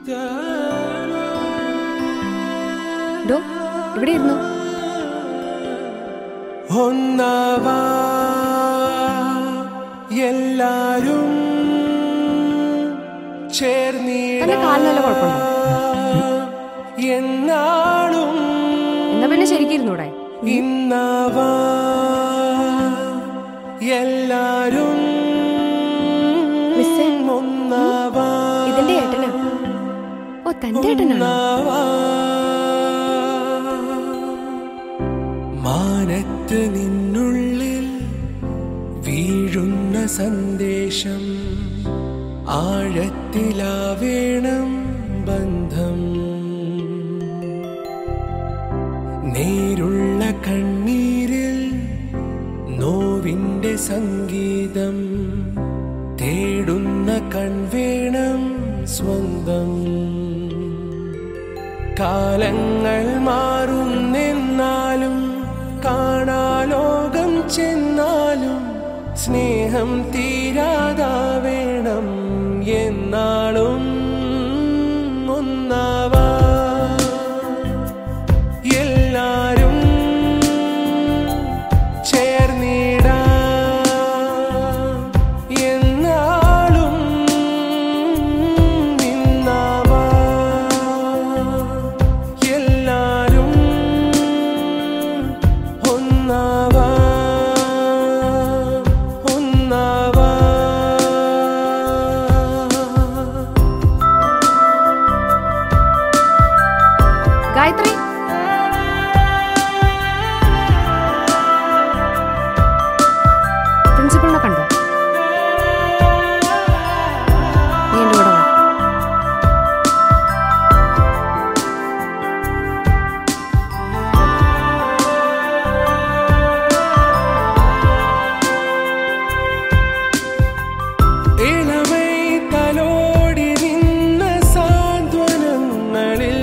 ഇവിടെ ഇരുന്നു. ഒന്നാവാ എല്ലാരും ചേർന്നീട കാലിനല്ല കുഴപ്പമുണ്ടോ? എന്നാളും എന്നാ പിന്നെ ശരിക്കിരുന്നൂടെ? ഇന്നാവാ എല്ലാരും ഒന്നാവാ. ഇതിന്റെ ഏട്ടനാ? ഓ, തന്റെ ഏട്ടനാ? മാനത്ത് നിന്നുള്ളിൽ വീഴുന്ന സന്ദേശം ആഴത്തിലാവേണം ബന്ധം. നേരുള്ള കണ്ണീരിൽ നോവിന്റെ സംഗീതം തേടുന്ന കൺവേണം സ്വന്തം. കാലങ്ങൾ മാറുന്നെന്നാലും കാണാലോകം ചെന്നാലും സ്നേഹം തീരാതാവേണം എന്നാളും ഒന്നാവാ. എല്ലാരും ചേർന്നിടാ എന്നാളും നിന്നാവാ. എല്ലാരും ഒന്നാവാ ഒന്നാവാ. ഗായത്രി, പ്രിൻസിപ്പളിനെ കണ്ടോ? നീ എൻ്റെ കൂടെ വാ. ഇളമൈ തലോടി നിന്ന സാന്ത്വനങ്ങളിൽ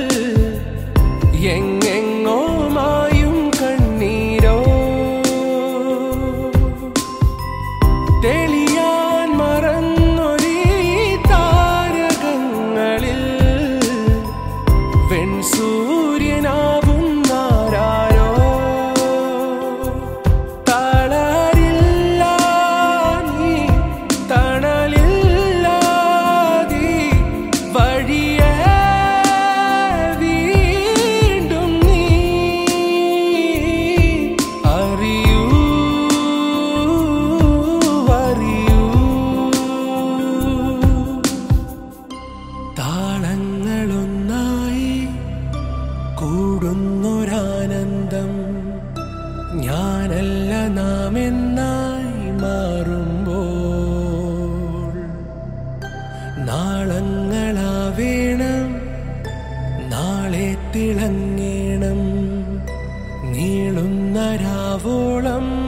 എങ്ങെങ്ങോ മായും കണ്ണീരോ. തെളിയാൻ മറന്നൊരീ താരകങ്ങളിൽ വെൺസൂര്യനാവുന്നാരോ. തളരില്ല നീ തണലില്ലാതി വഴിയേ വീണ്ടും നീ അറിയൂ അറിയൂ. താളങ്ങളൊന്നായി കൂടുന്നൊരാനന്ദം ഞാനല്ല നാം എന്നായി മാറുമ്പോൾ നാളങ്ങളാവേണം നാളെ തിളങ്ങേണം നീളുന്ന രാവോളം